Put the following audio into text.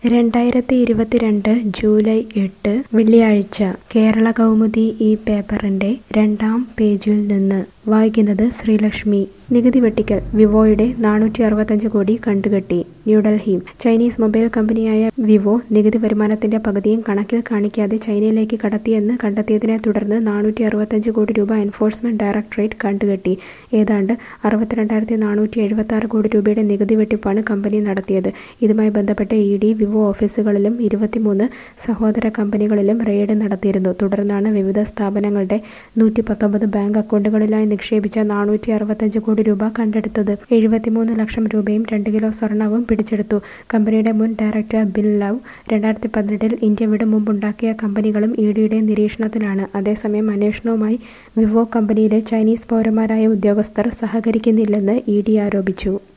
2022 July 8 വെള്ളിയാഴ്ച കേരള കൗമുദി ഈ പേപ്പറിന്റെ 2-ാം പേജിൽ നിന്ന് വായിക്കുന്നത് ശ്രീലക്ഷ്മി. നികുതി വെട്ടിക്കൽ വിവോയുടെ 465 കോടി കണ്ടുകെട്ടി. ന്യൂഡൽഹി. ചൈനീസ് മൊബൈൽ കമ്പനിയായ വിവോ നികുതി വരുമാനത്തിന്റെ പകുതിയും കണക്കിൽ കാണിക്കാതെ ചൈനയിലേക്ക് കടത്തിയെന്ന് കണ്ടെത്തിയതിനെ തുടർന്ന് 465 കോടി രൂപ എൻഫോഴ്സ്മെന്റ് ഡയറക്ടറേറ്റ് കണ്ടുകെട്ടി. ഏതാണ്ട് 62,476 കോടി രൂപയുടെ നികുതി വെട്ടിപ്പാണ് കമ്പനി നടത്തിയത്. ഇതുമായി ബന്ധപ്പെട്ട് ഇഡി വിവോ ഓഫീസുകളിലും 23 സഹോദര കമ്പനികളിലും റെയ്ഡ് നടത്തിയിരുന്നു. തുടർന്നാണ് വിവിധ സ്ഥാപനങ്ങളുടെ 119 ബാങ്ക് അക്കൗണ്ടുകളിലായി നിക്ഷേപിച്ച 465 കോടി രൂപ കണ്ടെടുത്തത്. 73 ലക്ഷം രൂപയും 2 കിലോ സ്വർണവും പിടിച്ചെടുത്തു. കമ്പനിയുടെ മുൻ ഡയറക്ടർ ബിൽ ലവ് 2012 ഇന്ത്യ വിടും മുമ്പുണ്ടാക്കിയ കമ്പനികളും ഇഡിയുടെ നിരീക്ഷണത്തിലാണ്. അതേസമയം അന്വേഷണവുമായി വിവോ കമ്പനിയിലെ ചൈനീസ് പൗരന്മാരായ ഉദ്യോഗസ്ഥർ സഹകരിക്കുന്നില്ലെന്ന് ഇഡി ആരോപിച്ചു.